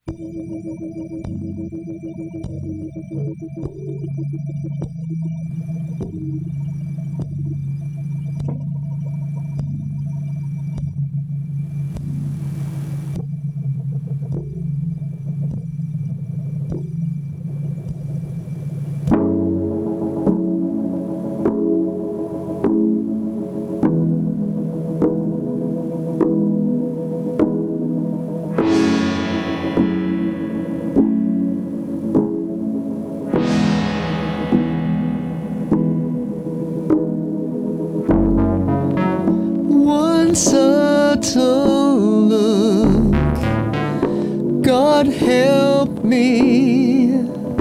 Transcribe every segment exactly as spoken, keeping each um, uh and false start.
One subtle look, God help me,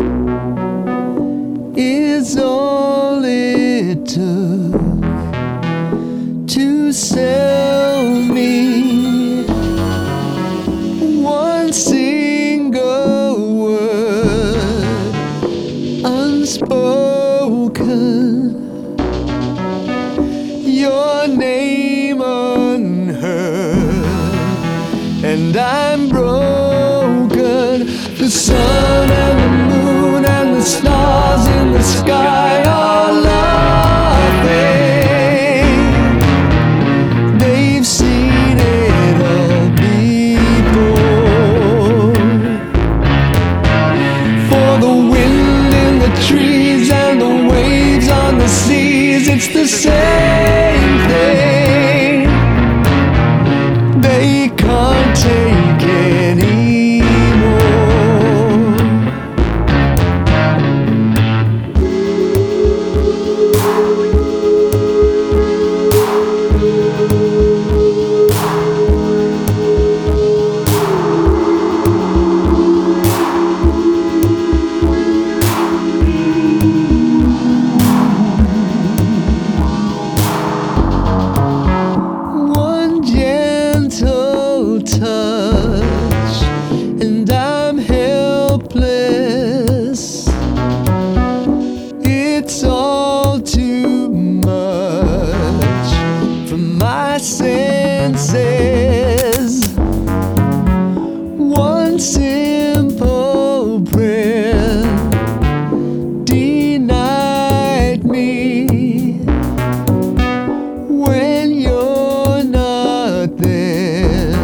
is all it took to sell me. One single word unspoken, your name unheard, and I'm broken. The sun and the moon and the stars in the sky are laughing. They've seen it all before. For the wind in the trees and the waves on the seas, it's the same thing. They can't take anymore. One gentle touch and I'm helpless. It's all too much for my senses. One simple prayer denied me. When you're not there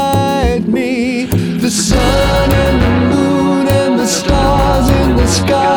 beside me, the sun and the moon and the stars in the sky